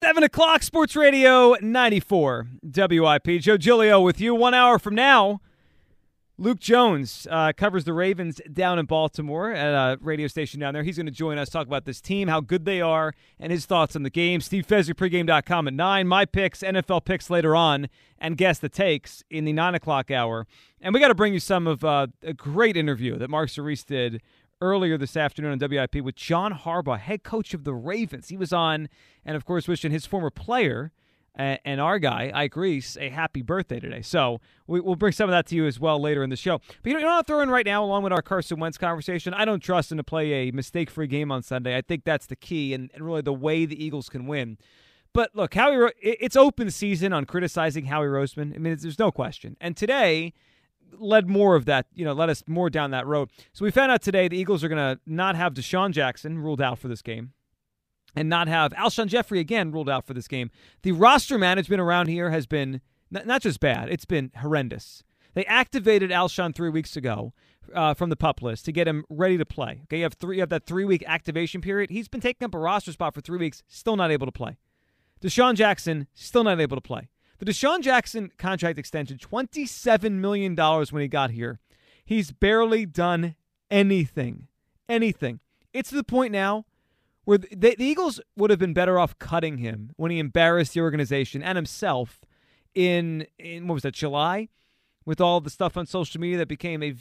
7 o'clock, Sports Radio 94 WIP. Joe Giglio with you. 1 hour from now, Luke Jones covers the Ravens down in Baltimore at a radio station down there. He's going to join us, talk about this team, how good they are, and his thoughts on the game. Steve Fezzik, pregame.com at 9. My picks, NFL picks later on, and guess the takes in the 9 o'clock hour. And we got to bring you some of a great interview that Mark Cerise did earlier this afternoon on WIP with John Harbaugh, head coach of the Ravens. He was on, and of course, wishing his former player and our guy, Ike Reese, a happy birthday today. So we'll bring some of that to you as well later in the show. But you know what I'll throw in right now, along with our Carson Wentz conversation? I don't trust him to play a mistake-free game on Sunday. I think that's the key and really the way the Eagles can win. But look, it's open season on criticizing Howie Roseman. I mean, there's no question. And today led more of that, led us more down that road. So we found out today the Eagles are going to not have Deshaun Jackson ruled out for this game and not have Alshon Jeffrey again ruled out for this game. The roster management around here has been not just bad, it's been horrendous. They activated Alshon 3 weeks ago from the PUP list to get him ready to play. Okay, you have that 3-week activation period. He's been taking up a roster spot for 3 weeks, still not able to play. Deshaun Jackson, still not able to play. The Deshaun Jackson contract extension, $27 million when he got here. He's barely done anything. Anything. It's to the point now where the Eagles would have been better off cutting him when he embarrassed the organization and himself in what was that, July? With all the stuff on social media that became a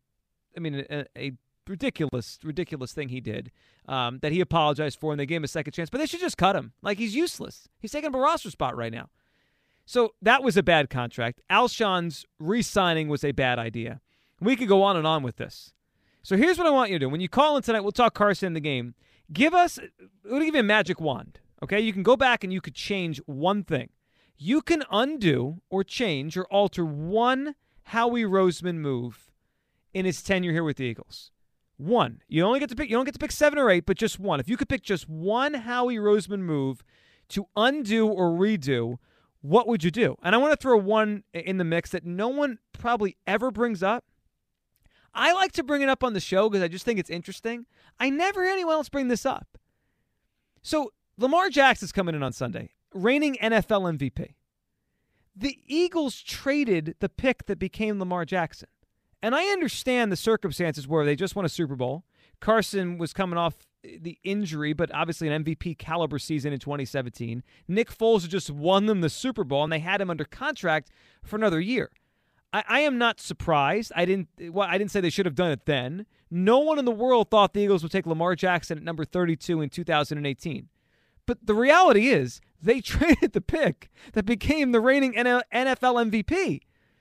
ridiculous thing he did, that he apologized for, and they gave him a second chance. But they should just cut him. Like, he's useless. He's taking up a roster spot right now. So that was a bad contract. Alshon's re-signing was a bad idea. We could go on and on with this. So here's what I want you to do. When you call in tonight, we'll talk Carson in the game. We're going to give you a magic wand, okay? You can go back and you could change one thing. You can undo or change or alter one Howie Roseman move in his tenure here with the Eagles. One. You don't get to pick 7 or 8, but just one. If you could pick just one Howie Roseman move to undo or redo, what would you do? And I want to throw one in the mix that no one probably ever brings up. I like to bring it up on the show because I just think it's interesting. I never hear anyone else bring this up. So Lamar Jackson's coming in on Sunday, reigning NFL MVP. The Eagles traded the pick that became Lamar Jackson. And I understand the circumstances where they just won a Super Bowl. Carson was coming off the injury, but obviously an MVP caliber season in 2017. Nick Foles had just won them the Super Bowl, and they had him under contract for another year. I am not surprised. I didn't say they should have done it then. No one in the world thought the Eagles would take Lamar Jackson at number 32 in 2018. But the reality is they traded the pick that became the reigning NFL MVP.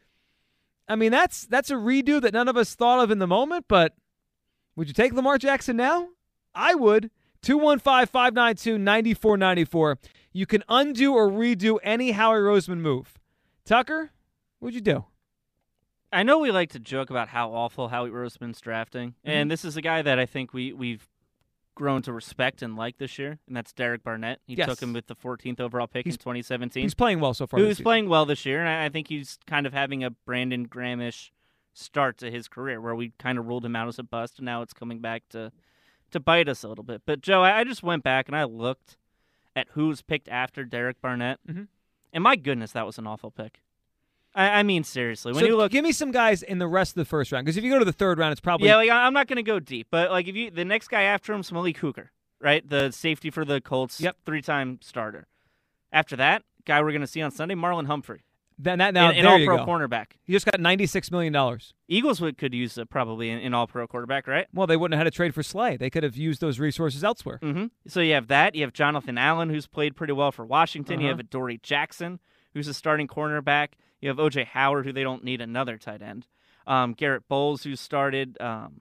I mean, that's a redo that none of us thought of in the moment, but would you take Lamar Jackson now? I would. 215-592-9494. You can undo or redo any Howie Roseman move. Tucker, what'd you do? I know we like to joke about how awful Howie Roseman's drafting, and this is a guy that I think we've grown to respect and like this year, and that's Derek Barnett. He took him with the 14th overall pick in 2017. He's playing well so far. He's playing well this year, and I think he's kind of having a Brandon Graham-ish start to his career, where we kind of ruled him out as a bust, and now it's coming back to bite us a little bit. But, Joe, I just went back and I looked at who was picked after Derek Barnett, and my goodness, that was an awful pick. I mean, seriously. When you look, give me some guys in the rest of the first round, because if you go to the third round, it's probably... Yeah, I'm not going to go deep, but the next guy after him is Malik Hooker, right? The safety for the Colts, 3-time starter. After that, guy we're going to see on Sunday, Marlon Humphrey. An all-pro cornerback. He just got $96 million. Eagles could use probably an all-pro quarterback, right? Well, they wouldn't have had to trade for Slay. They could have used those resources elsewhere. Mm-hmm. So you have that. You have Jonathan Allen, who's played pretty well for Washington. You have Adoree Jackson, who's a starting cornerback. You have O.J. Howard, who they don't need another tight end. Garrett Bowles, who started,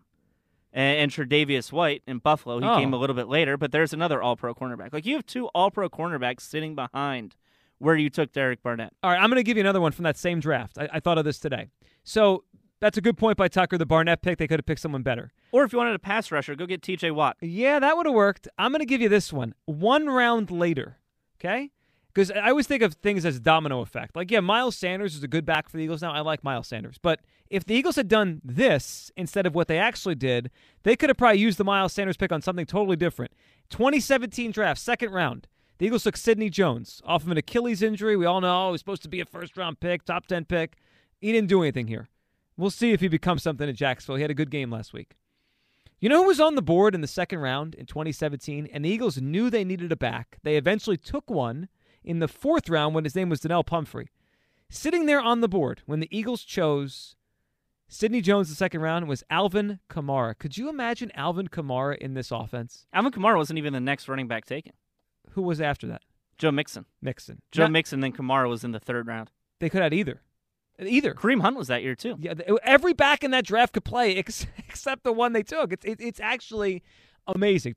and Tre'Davious White in Buffalo. He came a little bit later, but there's another all-pro cornerback. Like, you have 2 all-pro cornerbacks sitting behind where you took Derek Barnett. All right, I'm going to give you another one from that same draft. I thought of this today. So that's a good point by Tucker. The Barnett pick, they could have picked someone better. Or if you wanted a pass rusher, go get T.J. Watt. Yeah, that would have worked. I'm going to give you this one. 1 round later, okay? Because I always think of things as domino effect. Like, yeah, Miles Sanders is a good back for the Eagles now. I like Miles Sanders. But if the Eagles had done this instead of what they actually did, they could have probably used the Miles Sanders pick on something totally different. 2017 draft, second round. The Eagles took Sidney Jones off of an Achilles injury. We all know he's supposed to be a first-round pick, top 10 pick. He didn't do anything here. We'll see if he becomes something in Jacksonville. He had a good game last week. You know who was on the board in the second round in 2017? And the Eagles knew they needed a back. They eventually took one in the fourth round when his name was Donnell Pumphrey. Sitting there on the board when the Eagles chose Sidney Jones in the second round was Alvin Kamara. Could you imagine Alvin Kamara in this offense? Alvin Kamara wasn't even the next running back taken. Who was after that? Joe Mixon. Joe Mixon, then Kamara was in the third round. They could have either. Kareem Hunt was that year, too. Yeah, every back in that draft could play except the one they took. It's actually amazing.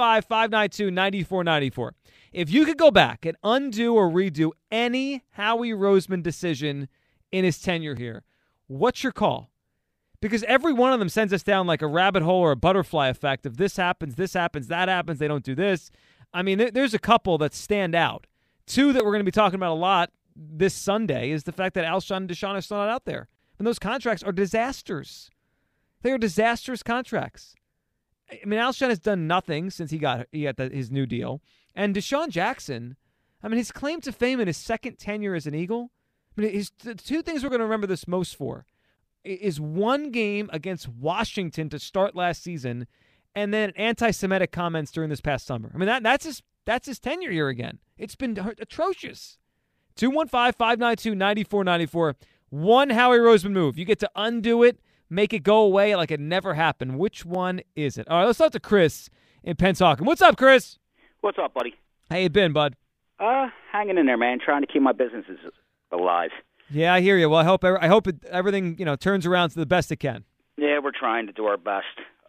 215-592-9494. If you could go back and undo or redo any Howie Roseman decision in his tenure here, what's your call? Because every one of them sends us down like a rabbit hole or a butterfly effect of this happens, that happens, they don't do this. I mean, there's a couple that stand out. Two that we're going to be talking about a lot this Sunday is the fact that Alshon and Deshaun are still not out there. And those contracts are disasters. They are disastrous contracts. I mean, Alshon has done nothing since he got his new deal. And Deshaun Jackson, I mean, his claim to fame in his second tenure as an Eagle, I mean, the two things we're going to remember this most for is one game against Washington to start last season, and then anti-Semitic comments during this past summer. I mean, that's his tenure year again. It's been atrocious. 215-592-9494. One Howie Roseman move. You get to undo it, make it go away like it never happened. Which one is it? All right, let's talk to Chris in Pennsauken. What's up, Chris? What's up, buddy? How you been, bud? Hanging in there, man. Trying to keep my businesses alive. Yeah, I hear you. Well, I hope everything turns around to the best it can. Yeah, we're trying to do our best.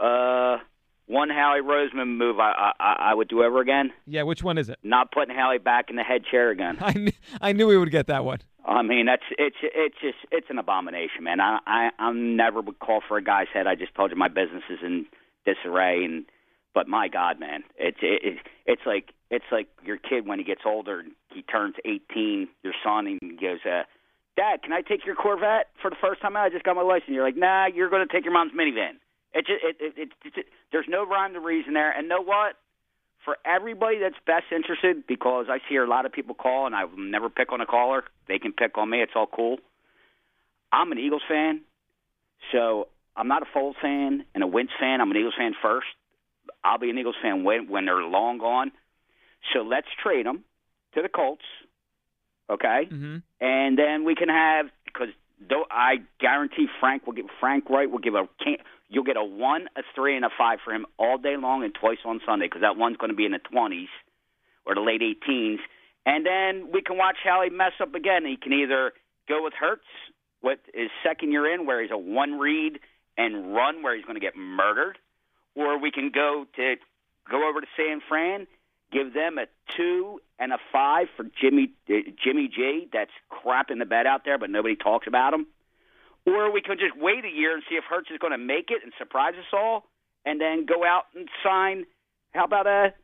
One Howie Roseman move I would do ever again. Yeah, which one is it? Not putting Howie back in the head chair again. I knew we would get that one. I mean, it's an abomination, man. I'm never would call for a guy's head. I just told you my business is in disarray, but my God, man, it's like your kid when he gets older, he turns 18, your son, and he goes, Dad, can I take your Corvette for the first time out? I just got my license. You're like, nah, you're going to take your mom's minivan. There's no rhyme or reason there. And know what? For everybody that's best interested, because I see a lot of people call, and I will never pick on a caller. They can pick on me. It's all cool. I'm an Eagles fan, so I'm not a Foles fan and a Wentz fan. I'm an Eagles fan first. I'll be an Eagles fan when they're long gone. So let's trade them to the Colts, okay? Mm-hmm. And then we can have, because I guarantee Frank Wright will give you'll get a 1, a 3, and a 5 for him all day long and twice on Sunday, because that one's going to be in the 20s or the late 18s. And then we can watch Howie mess up again. He can either go with Hurts with his second year in, where he's a one-read and run, where he's going to get murdered, or we can go over to San Fran, give them a 2 and a 5 for Jimmy G. That's crap in the bed out there, but nobody talks about him. Or we could just wait a year and see if Hurts is going to make it and surprise us all, and then go out and sign. How about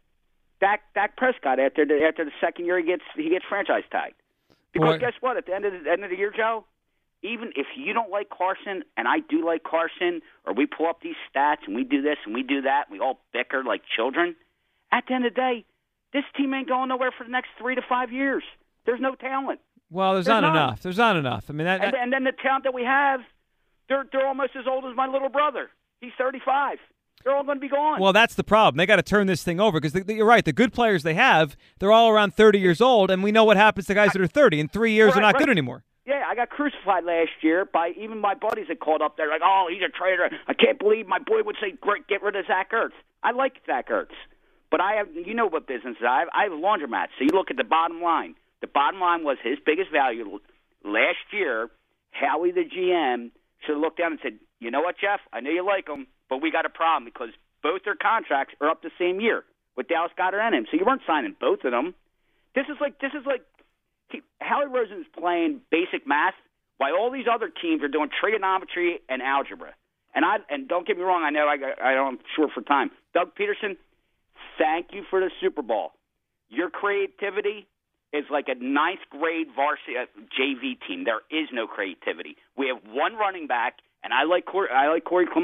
Dak Prescott after the second year he gets franchise tagged? Because guess what? At the end of the year, Joe, even if you don't like Carson, and I do like Carson, or we pull up these stats and we do this and we do that, and we all bicker like children. At the end of the day, this team ain't going nowhere for the next 3 to 5 years. There's no talent. Well, there's not enough. There's not enough. I mean, and then the talent that we have, they're almost as old as my little brother. He's 35. They're all going to be gone. Well, that's the problem. They got to turn this thing over, because you're right. The good players they have, they're all around 30 years old, and we know what happens to guys that are 30. In 3 years, they're not good anymore. Yeah, I got crucified last year by even my buddies that called up there like, oh, he's a traitor. I can't believe my boy would say, great, get rid of Zach Ertz. I like Zach Ertz. But what business I have a laundromat. So you look at the bottom line. The bottom line was his biggest value last year. Howie, the GM, should have looked down and said, you know what, Jeff? I know you like him, but we got a problem because both their contracts are up the same year with Dallas Goedert and him. So you weren't signing both of them. This is like Howie Roseman is playing basic math while all these other teams are doing trigonometry and algebra. And don't get me wrong, I know I'm short for time. Doug Peterson, thank you for the Super Bowl. Your creativity is like a ninth grade varsity JV team. There is no creativity. We have one running back, and I like Corey Clement.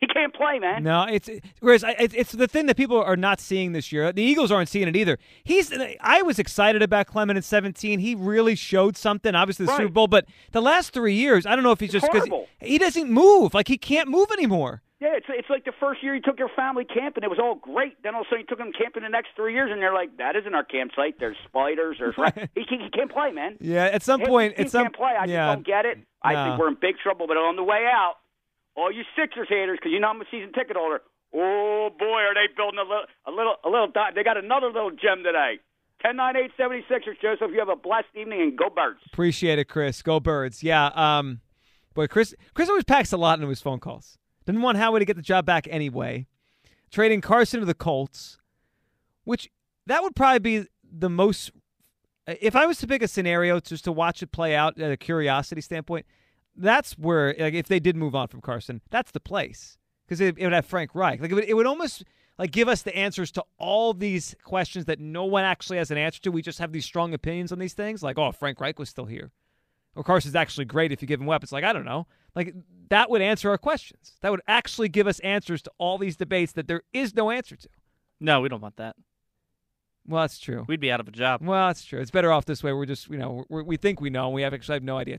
He can't play, man. No, it's the thing that people are not seeing this year. The Eagles aren't seeing it either. I was excited about Clement in 2017. He really showed something, obviously the Super Bowl, but the last 3 years, I don't know if he's just because he doesn't move. Like, he can't move anymore. Yeah, it's like the first year you took your family camping, it was all great. Then all of a sudden you took them camping the next 3 years, and they're like, that isn't our campsite. There's spiders. He can't play, man. Yeah, at some point. He can't play. I just don't get it. I think we're in big trouble, but on the way out, all you Sixers haters, because you know I'm a season ticket holder. Oh boy, are they building a little? They got another little gem today. 10-9-8-76ers, Joseph. You have a blessed evening and go Birds. Appreciate it, Chris. Go Birds. Yeah. But Chris always packs a lot into his phone calls. Didn't want Howie to get the job back anyway. Trading Carson to the Colts, which that would probably be the most. If I was to pick a scenario just to watch it play out at a curiosity standpoint. That's where, like, if they did move on from Carson, that's the place. Because it would have Frank Reich. Like, it would almost like give us the answers to all these questions that no one actually has an answer to. We just have these strong opinions on these things. Like, oh, Frank Reich was still here. Or Carson's actually great if you give him weapons. Like, I don't know. Like, that would answer our questions. That would actually give us answers to all these debates that there is no answer to. No, we don't want that. Well, that's true. We'd be out of a job. Well, that's true. It's better off this way. We're just, we think we know, and we actually have no idea.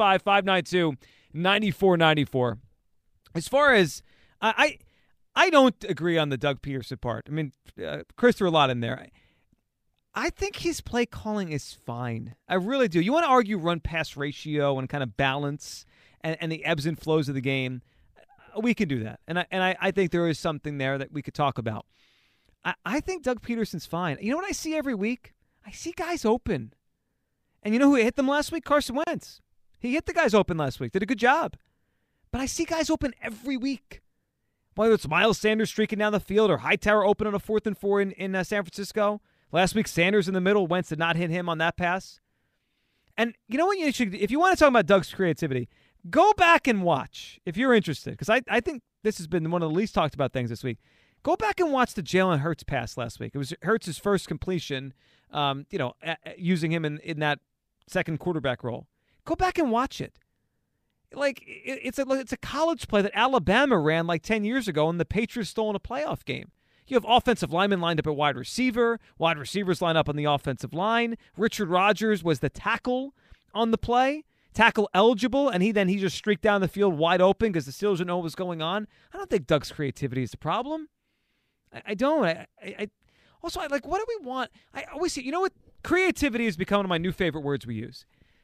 215-592-9494. As far as, I don't agree on the Doug Peterson part. I mean, Chris threw a lot in there. I think his play calling is fine. I really do. You want to argue run-pass ratio and kind of balance and the ebbs and flows of the game, we can do that. And I think there is something there that we could talk about. I think Doug Peterson's fine. You know what I see every week? I see guys open. And you know who hit them last week? Carson Wentz. He hit the guys open last week. Did a good job. But I see guys open every week. Whether it's Miles Sanders streaking down the field or Hightower open on a 4th and 4 in San Francisco. Last week, Sanders in the middle. Wentz did not hit him on that pass. And you know what you should, if you want to talk about Doug's creativity, go back and watch if you're interested. Because I think this has been one of the least talked about things this week. Go back and watch the Jalen Hurts pass last week. It was Hurts' first completion, using him in that second quarterback role. Go back and watch it. Like, it's a college play that Alabama ran like 10 years ago, and the Patriots stole in a playoff game. You have offensive linemen lined up at wide receiver. Wide receivers line up on the offensive line. Richard Rodgers was the tackle on the play. Tackle eligible, and he just streaked down the field wide open because the Steelers didn't know what was going on. I don't think Doug's creativity is the problem. I don't. Also, what do we want? I always see, you know what? Creativity has become one of my new favorite words we use.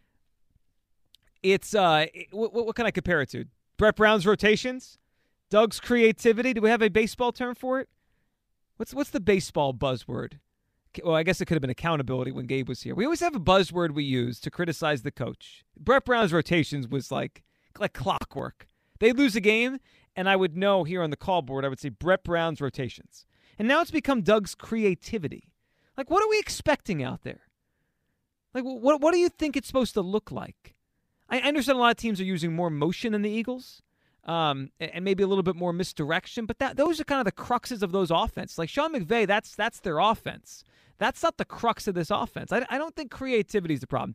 It's, what can I compare it to? Brett Brown's rotations? Doug's creativity? Do we have a baseball term for it? What's the baseball buzzword? Well, I guess it could have been accountability when Gabe was here. We always have a buzzword we use to criticize the coach. Brett Brown's rotations was like clockwork. They'd lose a game, and I would know here on the call board, I would say Brett Brown's rotations. And now it's become Doug's creativity. Like, what are we expecting out there? Like, what do you think it's supposed to look like? I understand a lot of teams are using more motion than the Eagles, and maybe a little bit more misdirection, but those are kind of the cruxes of those offense. Like Sean McVay, that's their offense. That's not the crux of this offense. I don't think creativity is the problem.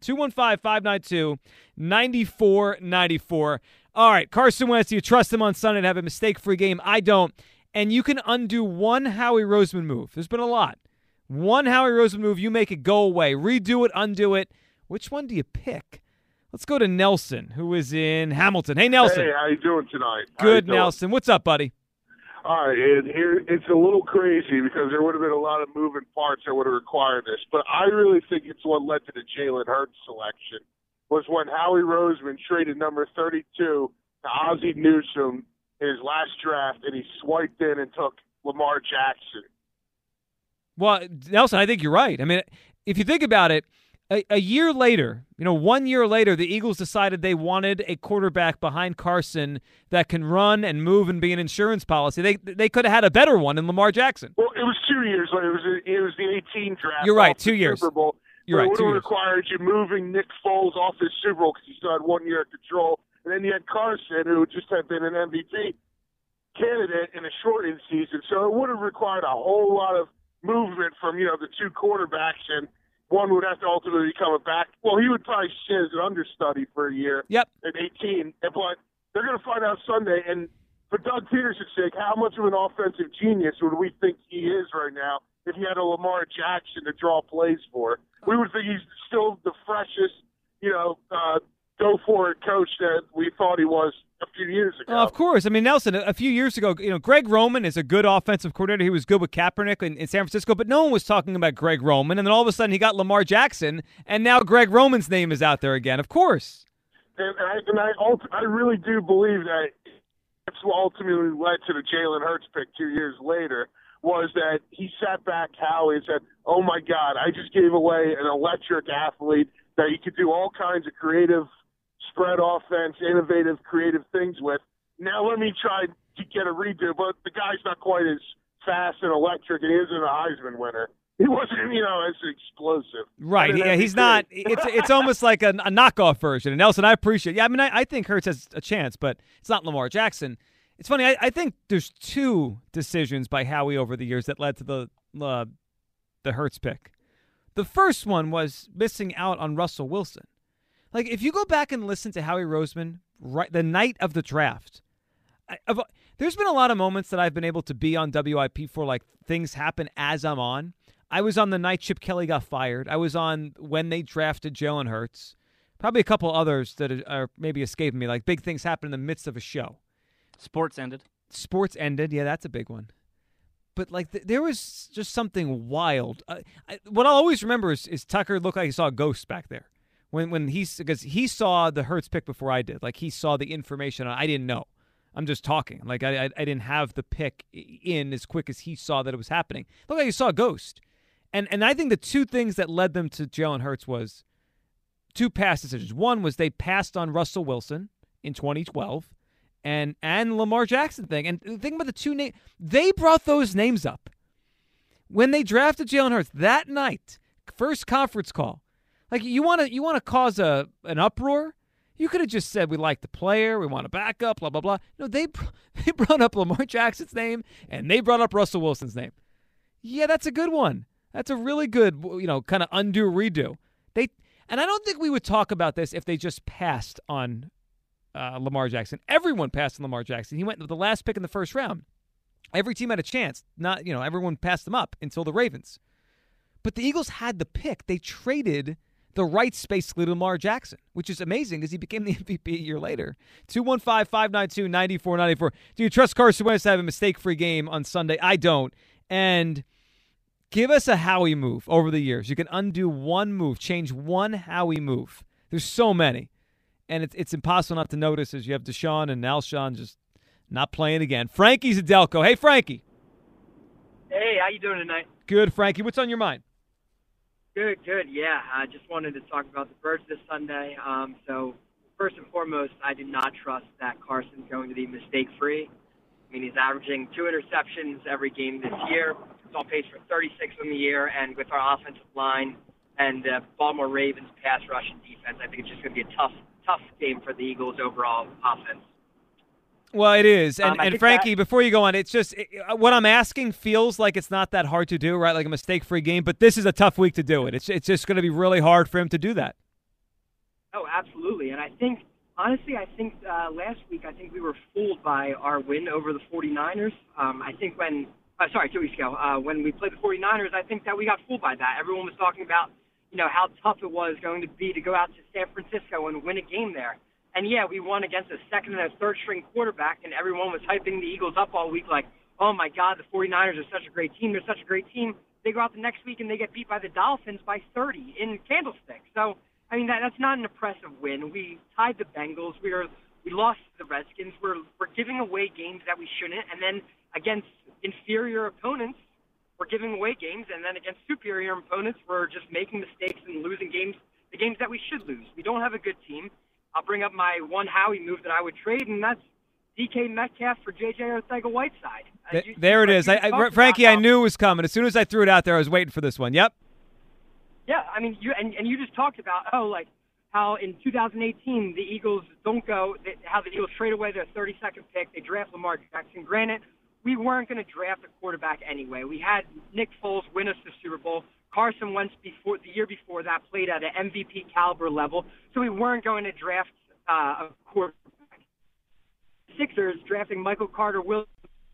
215-592-9494. All right, Carson Wentz, do you trust him on Sunday to have a mistake-free game? I don't. And you can undo one Howie Roseman move. There's been a lot. One Howie Roseman move, you make it go away. Redo it, undo it. Which one do you pick? Let's go to Nelson, who is in Hamilton. Hey, Nelson. Hey, how you doing tonight? Good, Nelson. What's up, buddy? All right, and here it's a little crazy because there would have been a lot of moving parts that would have required this, but I really think it's what led to the Jalen Hurts selection was when Howie Roseman traded number 32 to Ozzie Newsome in his last draft, and he swiped in and took Lamar Jackson. Well, Nelson, I think you're right. I mean, if you think about it, a year later, 1 year later, the Eagles decided they wanted a quarterback behind Carson that can run and move and be an insurance policy. They could have had a better one in Lamar Jackson. Well, it was 2 years later. It was the 18 draft. You're right, 2 years. Super Bowl. You're right, it would have required you moving Nick Foles off his Super Bowl because he still had 1 year of control. And then you had Carson, who just had been an MVP candidate in a shortened season. So it would have required a whole lot of movement from, the two quarterbacks, and one would have to ultimately become a back. Well, he would probably sit as an understudy for a year. Yep. At 18. But they're going to find out Sunday, and for Doug Peterson's sake, how much of an offensive genius would we think he is right now if he had a Lamar Jackson to draw plays for? We would think he's still the freshest, go for it coach that we thought he was a few years ago. Of course. I mean, Nelson, a few years ago, Greg Roman is a good offensive coordinator. He was good with Kaepernick in San Francisco, but no one was talking about Greg Roman. And then all of a sudden he got Lamar Jackson, and now Greg Roman's name is out there again. Of course. And I really do believe that that's what ultimately led to the Jalen Hurts pick 2 years later, was that he sat back, Howie, and said, oh, my God, I just gave away an electric athlete that he could do all kinds of creative spread offense, innovative, creative things with. Now let me try to get a redo, but the guy's not quite as fast and electric, and he isn't a Heisman winner. He wasn't, as explosive. Right. Yeah, he's not. It's almost like a knockoff version. And Nelson, I appreciate it. Yeah, I mean, I think Hurts has a chance, but it's not Lamar Jackson. It's funny. I think there's two decisions by Howie over the years that led to the Hurts pick. The first one was missing out on Russell Wilson. Like, if you go back and listen to Howie Roseman the night of the draft, there's been a lot of moments that I've been able to be on WIP for, like, things happen as I'm on. I was on the night Chip Kelly got fired. I was on when they drafted Jalen Hurts. Probably a couple others that are maybe escaping me, like big things happen in the midst of a show. Sports ended. Yeah, that's a big one. But, like, there was just something wild. What I'll always remember is Tucker looked like he saw a ghost back there. Because he saw the Hurts pick before I did. Like, he saw the information. I didn't know. I'm just talking. Like, I didn't have the pick in as quick as he saw that it was happening. Looked like he saw a ghost. And I think the two things that led them to Jalen Hurts was two pass decisions. One was they passed on Russell Wilson in 2012 and Lamar Jackson thing. And the thing about the two names, they brought those names up. When they drafted Jalen Hurts that night, first conference call, like, you want to cause an uproar? You could have just said we like the player, we want a backup, blah blah blah. No, they brought up Lamar Jackson's name and they brought up Russell Wilson's name. Yeah, that's a good one. That's a really good, kind of undo redo. And I don't think we would talk about this if they just passed on Lamar Jackson. Everyone passed on Lamar Jackson. He went with the last pick in the first round. Every team had a chance. Not, everyone passed them up until the Ravens. But the Eagles had the pick. They traded the rights basically to Lamar Jackson, which is amazing because he became the MVP a year later. 215-592-9494. Do you trust Carson Wentz to have a mistake-free game on Sunday? I don't. And give us a Howie move over the years. You can undo one move, change one Howie move. There's so many. And it's impossible not to notice as you have Deshaun and Alshon just not playing again. Frankie's at Delco. Hey, Frankie. Hey, how you doing tonight? Good, Frankie. What's on your mind? Good. Yeah, I just wanted to talk about the Birds this Sunday. So first and foremost, I do not trust that Carson's going to be mistake-free. I mean, he's averaging 2 interceptions every game this year. He's on pace for 36 in the year, and with our offensive line and Baltimore Ravens pass rush and defense, I think it's just going to be a tough game for the Eagles' overall offense. Well, it is. And Frankie, before you go on, it's just what I'm asking feels like it's not that hard to do, right? Like a mistake-free game, but this is a tough week to do it. It's just going to be really hard for him to do that. Oh, absolutely. And I think, honestly, last week, we were fooled by our win over the 49ers. 2 weeks ago, when we played the 49ers, I think that we got fooled by that. Everyone was talking about, how tough it was going to be to go out to San Francisco and win a game there. And, yeah, we won against a second and a third-string quarterback, and everyone was hyping the Eagles up all week like, oh, my God, the 49ers are such a great team. They're such a great team. They go out the next week and they get beat by the Dolphins by 30 in Candlestick. So, I mean, that's not an impressive win. We tied the Bengals. We lost to the Redskins. We're giving away games that we shouldn't. And then against inferior opponents, we're giving away games. And then against superior opponents, we're just making mistakes and losing games, the games that we should lose. We don't have a good team. I'll bring up my one Howie move that I would trade, and that's DK Metcalf for J.J. Arcega-Whiteside. There it is. Frankie, I knew it was coming. As soon as I threw it out there, I was waiting for this one. Yep. Yeah, I mean, you just talked about, how in 2018 the Eagles how the Eagles trade away their 32nd pick. They draft Lamar Jackson. Granted, we weren't going to draft a quarterback anyway. We had Nick Foles win us the Super Bowl. Carson Wentz the year before that played at an MVP caliber level, so we weren't going to draft a quarterback. Sixers drafting Michael Carter-Williams.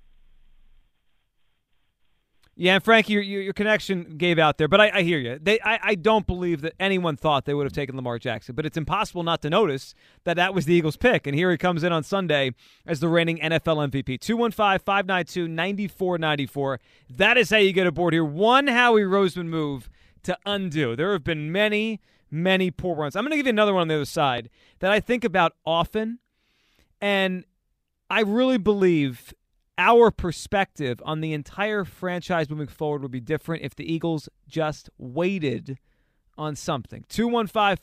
Yeah, and Frankie, your connection gave out there, but I hear you. I don't believe that anyone thought they would have taken Lamar Jackson, but it's impossible not to notice that was the Eagles' pick, and here he comes in on Sunday as the reigning NFL MVP. 215-592-9494. That is how you get aboard here. One Howie Roseman move to undo. There have been many, many poor runs. I'm going to give you another one on the other side that I think about often, and I really believe our perspective on the entire franchise moving forward would be different if the Eagles just waited on something.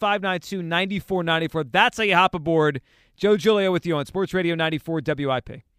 215-592-9494. That's how you hop aboard. Joe Giglio with you on Sports Radio 94 WIP.